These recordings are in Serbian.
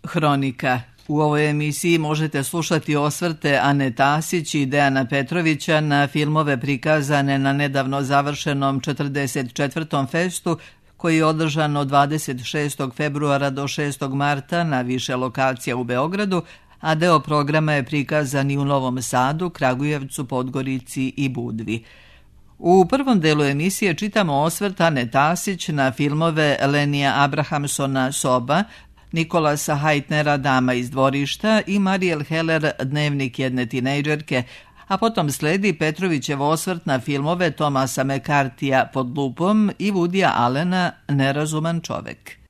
Hronika. U ovoj emisiji možete slušati osvrte Ane Tasić i Dejana Petrovića na filmove prikazane na nedavno završenom 44. festu koji je održan od 26. februara do 6. marta na više lokacija u Beogradu, a deo programa je prikazan i u Novom Sadu, Kragujevcu, Podgorici i Budvi. U prvom delu emisije čitamo osvrt Ane Tasić na filmove Lenija Abrahamsona Soba, Nikolasa Heitnera Dama iz dvorišta i Mariel Heller Dnevnik jedne tinejdžerke, a potom sledi Petrovićev osvrt na filmove Tomasa McCarthyja Pod lupom i Woodya Allena Nerazuman čovek.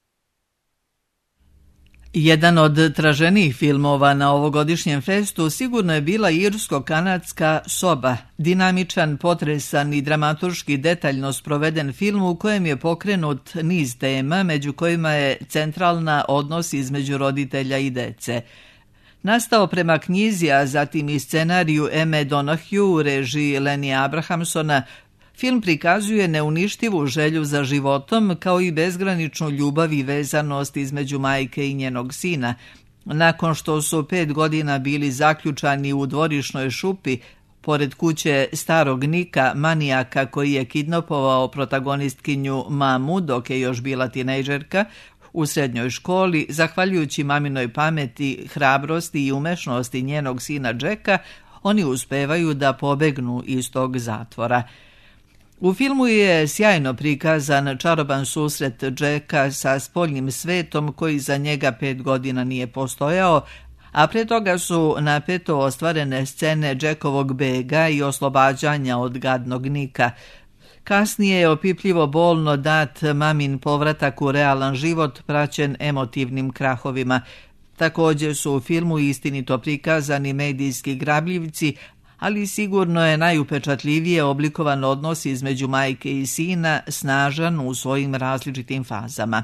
Jedan od traženijih filmova na ovogodišnjem festu sigurno je bila irsko-kanadska Soba, dinamičan, potresan i dramaturški detaljno sproveden film u kojem je pokrenut niz tema, među kojima je centralna odnos između roditelja i dece. Nastao prema knjizi, a zatim i scenariju Emme Donahue u režiji Lenija Abrahamsona, film prikazuje neuništivu želju za životom kao i bezgraničnu ljubav i vezanost između majke i njenog sina. Nakon što su 5 godina bili zaključani u dvorišnoj šupi, pored kuće starog Nika, manijaka koji je kidnapovao protagonistkinju Mamu dok je još bila tinejdžerka, u srednjoj školi, zahvaljujući maminoj pameti, hrabrosti i umešnosti njenog sina Jacka, oni uspevaju da pobegnu iz tog zatvora. U filmu je sjajno prikazan čaroban susret Jacka sa spoljnim svetom koji za njega 5 godina nije postojao, a pre toga su napeto ostvarene scene Jackovog bega i oslobađanja od gadnog Nika. Kasnije je opipljivo bolno dat mamin povratak u realan život praćen emotivnim krahovima. Također su u filmu istinito prikazani medijski grabljivci, ali sigurno je najupečatljivije oblikovan odnos između majke i sina, snažan u svojim različitim fazama.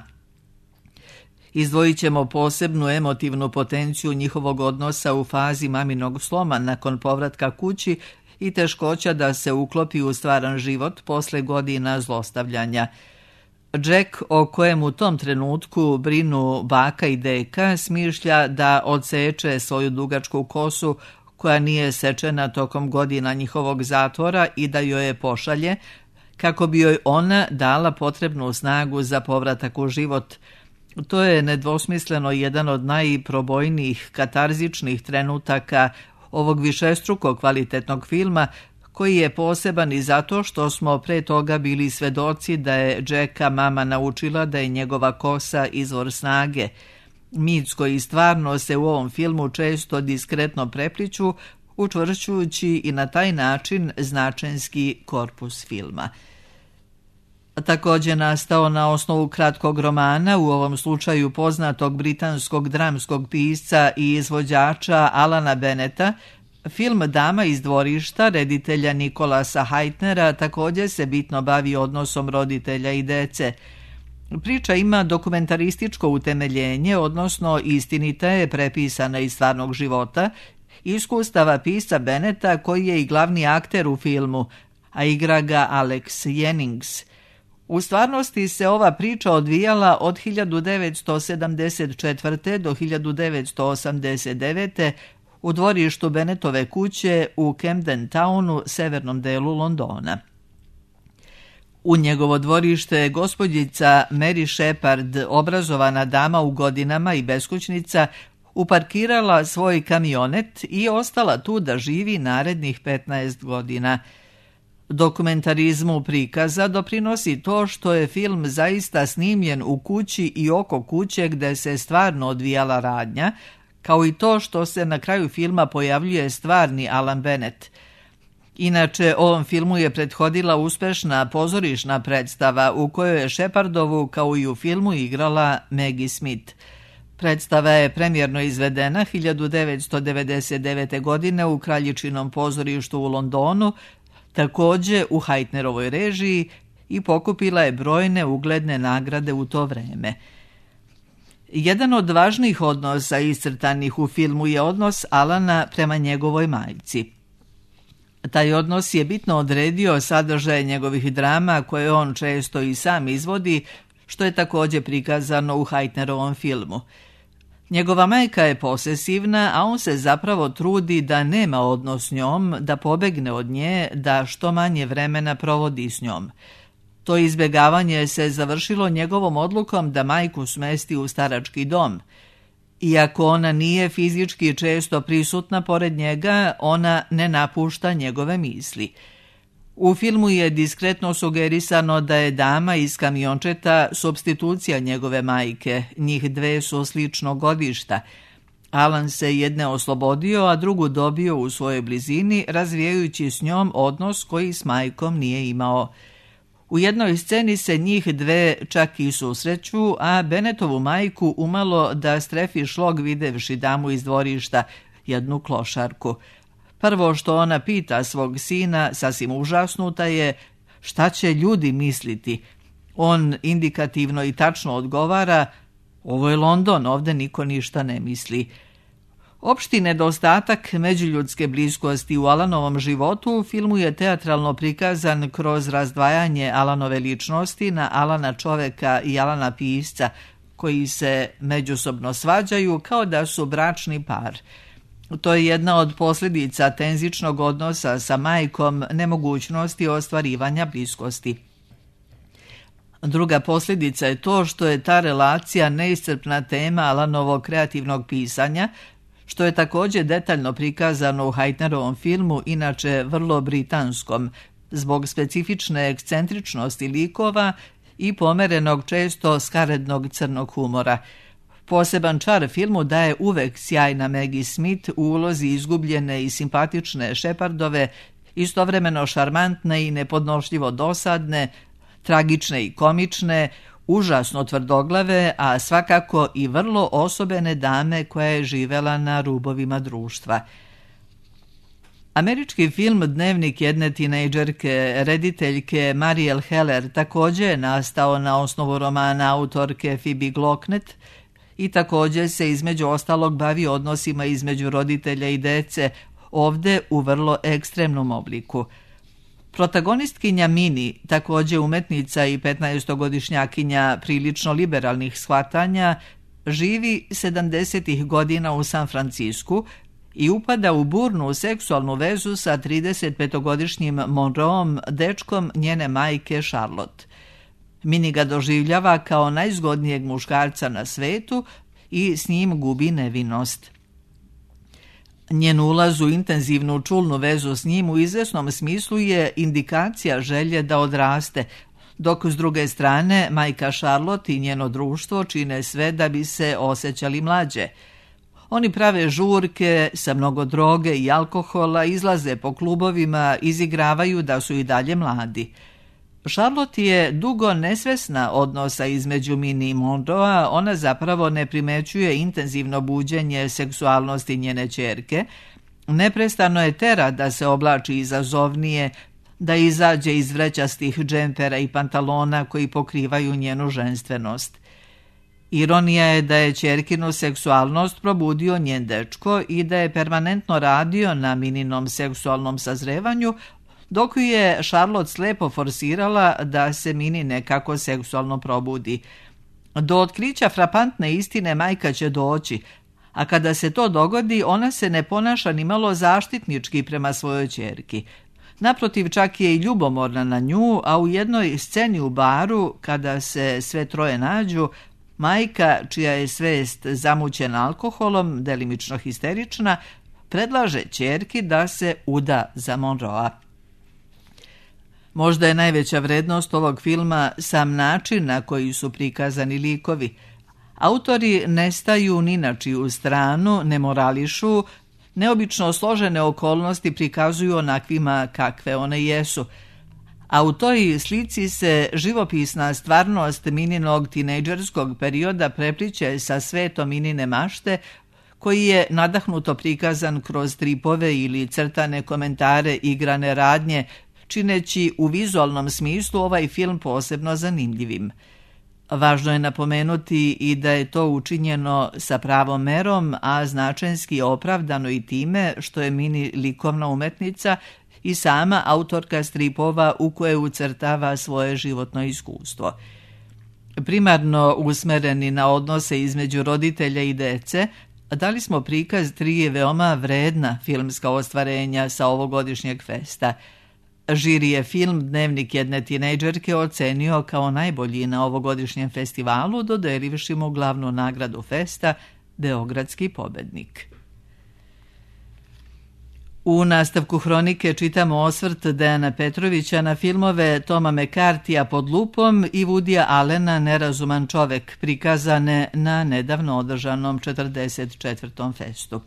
Izdvojit ćemo posebnu emotivnu potenciju njihovog odnosa u fazi maminog sloma nakon povratka kući i teškoća da se uklopi u stvaran život posle godina zlostavljanja. Jack, o kojem u tom trenutku brinu baka i deka, smišlja da odseče svoju dugačku kosu koja nije sečena tokom godina njihovog zatvora i da joj je pošalje, kako bi joj ona dala potrebnu snagu za povratak u život. To je nedvosmisleno jedan od najprobojnijih katarzičnih trenutaka ovog višestruko kvalitetnog filma, koji je poseban i zato što smo pre toga bili svedoci da je Jacka mama naučila da je njegova kosa izvor snage. Mitsko i stvarno se u ovom filmu često diskretno prepliću, učvršćujući i na taj način značenski korpus filma. Također nastao na osnovu kratkog romana, u ovom slučaju poznatog britanskog dramskog pisca i izvođača Alana Benneta, film Dama iz dvorišta reditelja Nikolasa Heitnera također se bitno bavi odnosom roditelja i dece. Priča ima dokumentarističko utemeljenje, odnosno istinita je prepisana iz stvarnog života, iskustava pisca Benneta koji je i glavni akter u filmu, a igra ga Alex Jennings. U stvarnosti se ova priča odvijala od 1974. do 1989. u dvorištu Bennetove kuće u Camden Townu, severnom delu Londona. U njegovo dvorište je gospođica Mary Shepard, obrazovana dama u godinama i beskućnica, uparkirala svoj kamionet i ostala tu da živi narednih 15 godina. Dokumentarizmu prikaza doprinosi to što je film zaista snimljen u kući i oko kuće gde se stvarno odvijala radnja, kao i to što se na kraju filma pojavljuje stvarni Alan Bennett. Inače, ovom filmu je prethodila uspešna pozorišna predstava u kojoj je Shepardovu, kao i u filmu, igrala Maggie Smith. Predstava je premijerno izvedena 1999. godine u Kraljičinom pozorištu u Londonu, također u Heitnerovoj režiji, i pokupila je brojne ugledne nagrade u to vreme. Jedan od važnijih odnosa iscrtanih u filmu je odnos Alana prema njegovoj majci. Taj odnos je bitno odredio sadržaj njegovih drama koje on često i sam izvodi, što je također prikazano u Heitnerovom filmu. Njegova majka je posesivna, a on se zapravo trudi da nema odnos s njom, da pobegne od nje, da što manje vremena provodi s njom. To izbjegavanje se završilo njegovom odlukom da majku smesti u starački dom. Iako ona nije fizički često prisutna pored njega, ona ne napušta njegove misli. U filmu je diskretno sugerisano da je dama iz kamiončeta supstitucija njegove majke, njih dve su slično godišta. Alan se jedne oslobodio, a drugu dobio u svojoj blizini, razvijajući s njom odnos koji s majkom nije imao. U jednoj sceni se njih dve čak i susreću, a Bennettovu majku umalo da strefi šlog videvši damu iz dvorišta, jednu klošarku. Prvo što ona pita svog sina, sasvim užasnuta je, šta će ljudi misliti? On indikativno i tačno odgovara, ovo je London, ovdje niko ništa ne misli. Opšti nedostatak međuljudske bliskosti u Alanovom životu u filmu je teatralno prikazan kroz razdvajanje Alanove ličnosti na Alana čoveka i Alana pisca, koji se međusobno svađaju kao da su bračni par. To je jedna od posljedica tenzičnog odnosa sa majkom, nemogućnosti ostvarivanja bliskosti. Druga posljedica je to što je ta relacija neiscrpna tema Alanovog kreativnog pisanja, što je također detaljno prikazano u Heitnerovom filmu, inače vrlo britanskom, zbog specifične ekscentričnosti likova i pomerenog često skarednog crnog humora. Poseban čar filmu daje uvek sjajna Maggie Smith u ulozi izgubljene i simpatične Shepardove, istovremeno šarmantne i nepodnošljivo dosadne, tragične i komične, užasno tvrdoglave, a svakako i vrlo osobene dame koja je živela na rubovima društva. Američki film Dnevnik jedne tinejdžerke, rediteljke Mariel Heller, također je nastao na osnovu romana autorke Phoebe Glocknet i također se između ostalog bavi odnosima između roditelja i dece, ovdje u vrlo ekstremnom obliku. Protagonistkinja Minnie, također umetnica i 15-godišnjakinja prilično liberalnih shvatanja, živi 70-ih godina u San Francisku i upada u burnu seksualnu vezu sa 35-godišnjim Monroeom, dečkom njene majke Charlotte. Minnie ga doživljava kao najzgodnijeg muškarca na svetu i s njim gubi nevinost. Njen ulaz u intenzivnu čulnu vezu s njim u izvesnom smislu je indikacija želje da odraste, dok s druge strane majka Charlotte i njeno društvo čine sve da bi se osjećali mlađe. Oni prave žurke sa mnogo droge i alkohola, izlaze po klubovima, izigravaju da su i dalje mladi. Charlotte je dugo nesvesna odnosa između Minnie i Monroea, ona zapravo ne primećuje intenzivno buđenje seksualnosti njene ćerke, neprestano je tera da se oblači izazovnije, da izađe iz vrećastih džempera i pantalona koji pokrivaju njenu ženstvenost. Ironija je da je ćerkinu seksualnost probudio njen dečko i da je permanentno radio na Minninom seksualnom sazrevanju, dok ju je Charlotte slepo forsirala da se Minnie nekako seksualno probudi. Do otkrića frapantne istine majka će doći, a kada se to dogodi, ona se ne ponaša ni malo zaštitnički prema svojoj ćerki. Naprotiv, čak je i ljubomorna na nju, a u jednoj sceni u baru, kada se sve troje nađu, majka, čija je svest zamućena alkoholom, delimično histerična, predlaže ćerki da se uda za Monroea. Možda je najveća vrednost ovog filma sam način na koji su prikazani likovi. Autori ne staju ni na čiju stranu, ne morališu, neobično složene okolnosti prikazuju onakvima kakve one jesu. A u toj slici se živopisna stvarnost Minninog tinejdžerskog perioda prepliće sa svetom Minnine mašte, koji je nadahnuto prikazan kroz stripove ili crtane komentare igrane radnje, čineći u vizualnom smislu ovaj film posebno zanimljivim. Važno je napomenuti i da je to učinjeno sa pravom merom, a značenski opravdano i time što je Minnie likovna umetnica i sama autorka stripova u koje ucrtava svoje životno iskustvo. Primarno usmereni na odnose između roditelja i dece, dali smo prikaz 3 veoma vredna filmska ostvarenja sa ovogodišnjeg festa. Žiri je film Dnevnik jedne tinejdžerke ocenio kao najbolji na ovogodišnjem festivalu, dodelivši mu glavnu nagradu festa, Beogradski pobednik. U nastavku hronike čitamo osvrt Dejana Petrovića na filmove Toma McCarthyja Pod lupom i Woodya Allena Nerazuman čovek, prikazane na nedavno održanom 44. festu.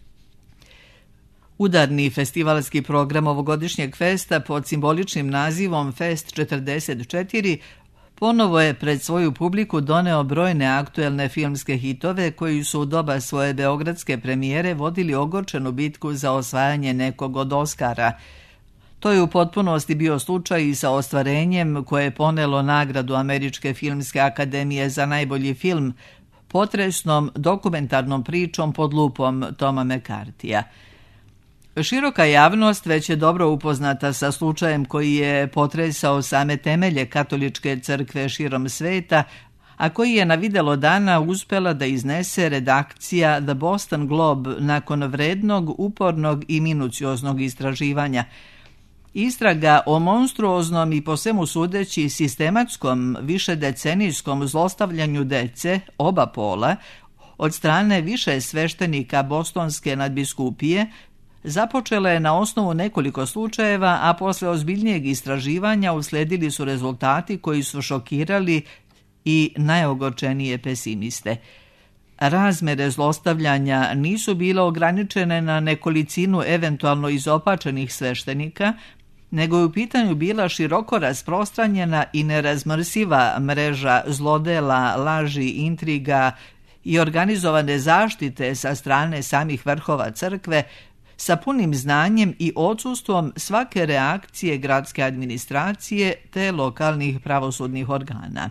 Udarni festivalski program ovogodišnjeg festa pod simboličnim nazivom Fest 44 ponovo je pred svoju publiku doneo brojne aktuelne filmske hitove koji su u doba svoje beogradske premijere vodili ogorčenu bitku za osvajanje nekog od Oskara. To je u potpunosti bio slučaj i sa ostvarenjem koje je ponelo nagradu Američke filmske akademije za najbolji film, potresnom dokumentarnom pričom Pod lupom Toma McCarthyja. Široka javnost već je dobro upoznata sa slučajem koji je potresao same temelje katoličke crkve širom sveta, a koji je na videlo dana uspela da iznese redakcija The Boston Globe nakon vrednog, upornog i minucioznog istraživanja. Istraga o monstruoznom i po svemu sudeći sistematskom višedecenijskom zlostavljanju dece, oba pola, od strane više sveštenika bostonske nadbiskupije, započela je na osnovu nekoliko slučajeva, a posle ozbiljnijeg istraživanja usledili su rezultati koji su šokirali i najogorčenije pesimiste. Razmere zlostavljanja nisu bile ograničene na nekolicinu eventualno izopačenih sveštenika, nego je u pitanju bila široko rasprostranjena i nerazmrsiva mreža zlodela, laži, intriga i organizovane zaštite sa strane samih vrhova crkve, sa punim znanjem i odsustvom svake reakcije gradske administracije te lokalnih pravosudnih organa.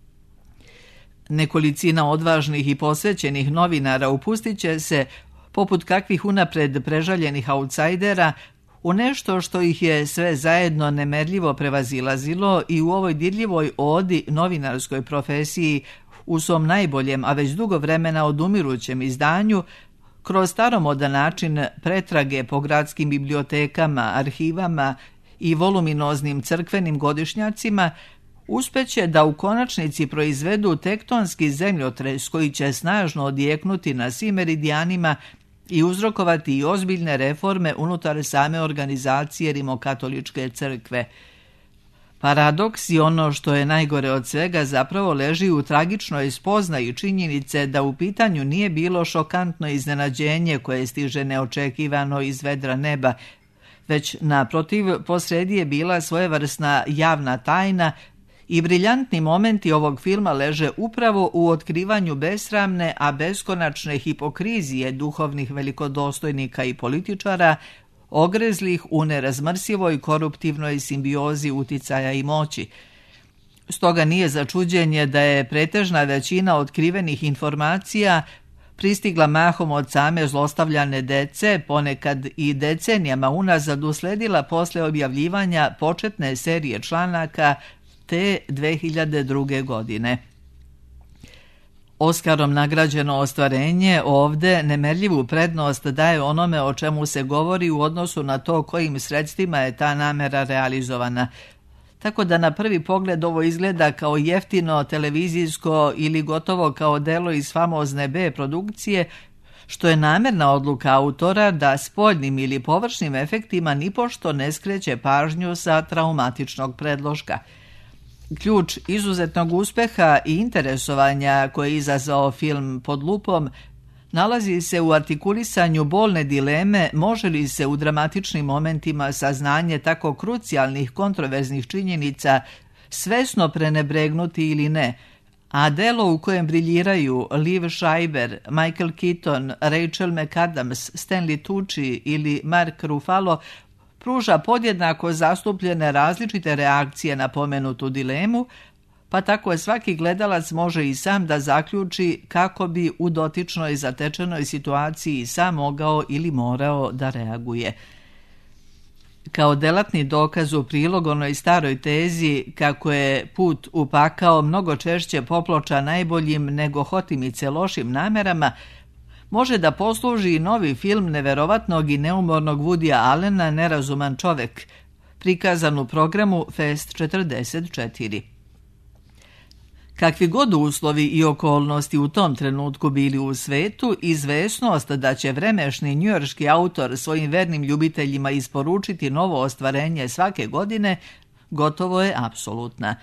Nekolicina odvažnih i posvećenih novinara upustit će se, poput kakvih unapred prežaljenih autsajdera, u nešto što ih je sve zajedno nemerljivo prevazilazilo i u ovoj dirljivoj odi novinarskoj profesiji u svom najboljem, a već dugo vremena odumirućem izdanju, kroz staromodan način pretrage po gradskim bibliotekama, arhivama i voluminoznim crkvenim godišnjacima, uspeće da u konačnici proizvedu tektonski zemljotres koji će snažno odjeknuti na svim meridijanima i uzrokovati i ozbiljne reforme unutar same organizacije Rimokatoličke crkve. Paradoks i ono što je najgore od svega zapravo leži u tragičnoj spoznaji činjenice da u pitanju nije bilo šokantno iznenađenje koje stiže neočekivano iz vedra neba, već naprotiv posredi je bila svojevrsna javna tajna i briljantni momenti ovog filma leže upravo u otkrivanju besramne, a beskonačne hipokrizije duhovnih velikodostojnika i političara, ogrezlih u nerazmrsivoj koruptivnoj simbiozi uticaja i moći. Stoga nije za čuđenje da je pretežna većina otkrivenih informacija pristigla mahom od same zlostavljane dece, ponekad i decenijama unazad usledila posle objavljivanja početne serije članaka te 2002. godine. Oskarom nagrađeno ostvarenje ovde nemerljivu prednost daje onome o čemu se govori u odnosu na to kojim sredstvima je ta namera realizovana. Tako da na prvi pogled ovo izgleda kao jeftino televizijsko ili gotovo kao delo iz famozne B produkcije, što je namerna odluka autora da spoljnim ili površnim efektima nipošto ne skreće pažnju sa traumatičnog predloška. Ključ izuzetnog uspeha i interesovanja koje je izazvao film Pod lupom nalazi se u artikulisanju bolne dileme može li se u dramatičnim momentima saznanje tako krucijalnih kontroverznih činjenica svesno prenebregnuti ili ne, a delo u kojem briljiraju Liv Schreiber, Michael Keaton, Rachel McAdams, Stanley Tucci ili Mark Ruffalo pruža podjednako zastupljene različite reakcije na pomenutu dilemu, pa tako je svaki gledalac može i sam da zaključi kako bi u dotičnoj zatečenoj situaciji sam mogao ili morao da reaguje. kao delatni dokaz u prilog onoj staroj tezi kako je put u pakao mnogo češće poploča najboljim nego hotimice lošim namerama, može da posluži i novi film neverovatnog i neumornog Woodya Allena Nerazuman čovek, prikazan u programu Fest 44. Kakvi god uslovi i okolnosti u tom trenutku bili u svetu, izvesnost da će vremešni njujorški autor svojim vernim ljubiteljima isporučiti novo ostvarenje svake godine gotovo je apsolutna.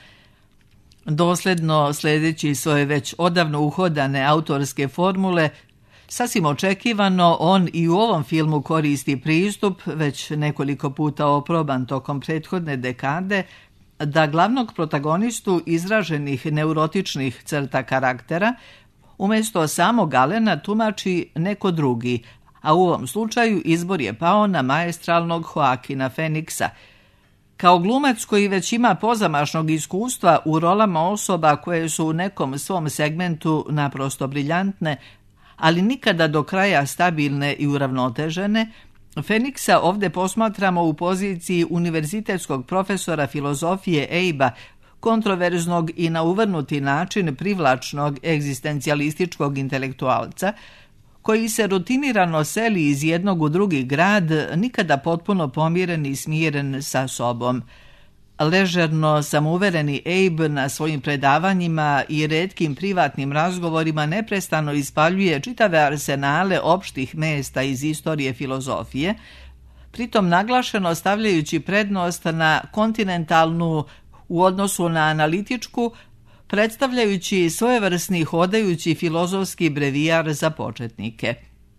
Dosledno sledeći svoje već odavno uhodane autorske formule, sasvim očekivano on i u ovom filmu koristi pristup, već nekoliko puta oproban tokom prethodne dekade, da glavnog protagonistu izraženih neurotičnih crta karaktera umjesto samog Allena tumači neko drugi, a u ovom slučaju izbor je pao na maestralnog Joaquina Phoenixa. Kao glumac koji već ima pozamašnog iskustva u rolama osoba koje su u nekom svom segmentu naprosto briljantne, ali nikada do kraja stabilne i uravnotežene, Phoenixa ovdje posmatramo u poziciji univerzitetskog profesora filozofije Abe-a, kontroverznog i na uvrnuti način privlačnog egzistencijalističkog intelektualca, koji se rutinirano seli iz jednog u drugi grad, nikada potpuno pomiren i smiren sa sobom. Ležerno samouvereni Abe na svojim predavanjima i retkim privatnim razgovorima neprestano ispaljuje čitave arsenale opštih mesta iz istorije filozofije, pritom naglašeno stavljajući prednost na kontinentalnu u odnosu na analitičku, predstavljajući svojevrsni hodajući filozofski brevijar za početnike.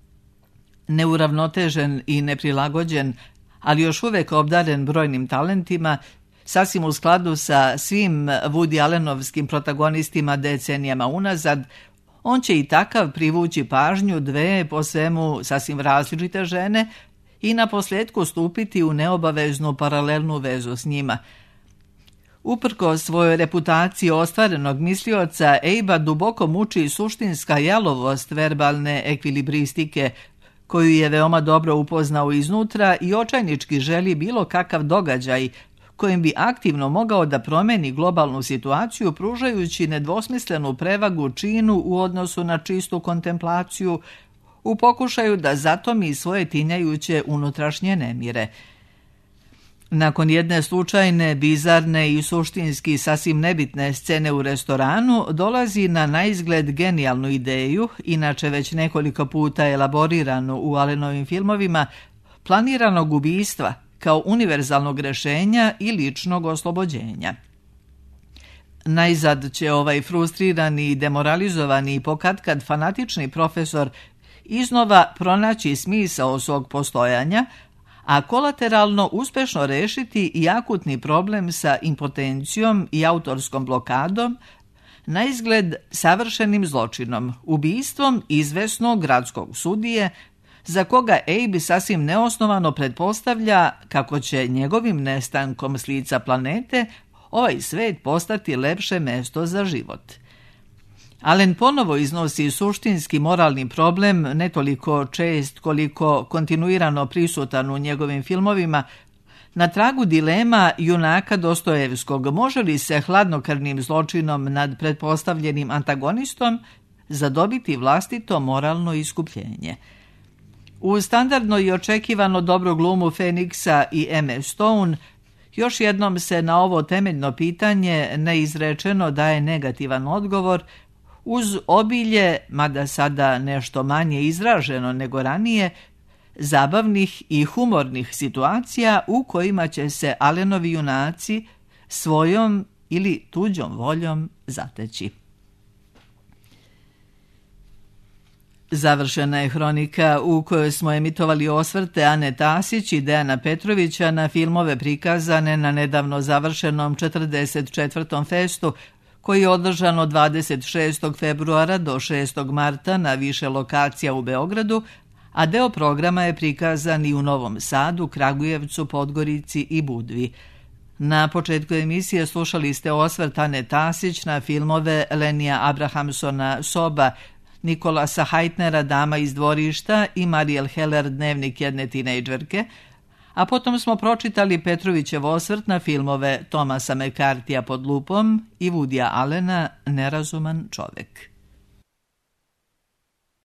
Neuravnotežen i neprilagođen, ali još uvek obdaren brojnim talentima, sasvim u skladu sa svim Woody Allenovskim protagonistima decenijama unazad, on će i takav privući pažnju dve po svemu sasvim različite žene i na posljedku stupiti u neobaveznu paralelnu vezu s njima. Uprko svojoj reputaciji ostvarenog mislioca, Abe-a duboko muči suštinska jalovost verbalne ekvilibristike, koju je veoma dobro upoznao iznutra i očajnički želi bilo kakav događaj kojim bi aktivno mogao da promeni globalnu situaciju, pružajući nedvosmislenu prevagu činu u odnosu na čistu kontemplaciju, u pokušaju da zatomi svoje tinjajuće unutrašnje nemire. Nakon jedne slučajne, bizarne i suštinski sasvim nebitne scene u restoranu, dolazi na naizgled genijalnu ideju, inače već nekoliko puta elaboriranu u Allenovim filmovima, planiranog ubistva kao univerzalnog rešenja i ličnog oslobođenja. Najzad će ovaj frustrirani i demoralizovani i pokatkad fanatični profesor iznova pronaći smisao svog postojanja, a kolateralno uspešno rešiti i akutni problem sa impotencijom i autorskom blokadom, naizgled savršenim zločinom, ubistvom izvesnog gradskog sudije, za koga Abe sasvim neosnovano pretpostavlja kako će njegovim nestankom s lica planete ovaj svet postati lepše mesto za život. Allen ponovo iznosi suštinski moralni problem, ne toliko čest koliko kontinuirano prisutan u njegovim filmovima, na tragu dilema junaka Dostojevskog, može li se hladnokrvnim zločinom nad pretpostavljenim antagonistom zadobiti vlastito moralno iskupljenje. U standardno i očekivano dobru glumu Phoenixa i Emma Stone još jednom se na ovo temeljno pitanje neizrečeno daje negativan odgovor, uz obilje, mada sada nešto manje izraženo nego ranije, zabavnih i humornih situacija u kojima će se Allenovi junaci svojom ili tuđom voljom zateći. Završena je hronika u kojoj smo emitovali osvrte Ane Tasić i Dejana Petrovića na filmove prikazane na nedavno završenom 44. festu, koji je održan od 26. februara do 6. marta na više lokacija u Beogradu, a deo programa je prikazan i u Novom Sadu, Kragujevcu, Podgorici i Budvi. Na početku emisije slušali ste osvrt Ane Tasić na filmove Lenija Abrahamsona Soba, Nikolasa Heitnera Dama iz dvorišta i Mariel Heller Dnevnik jedne tinejdžerke, a potom smo pročitali Petrovićev osvrt na filmove Thomasa McCarthyja Pod lupom i Woodya Allena Nerazuman čovek.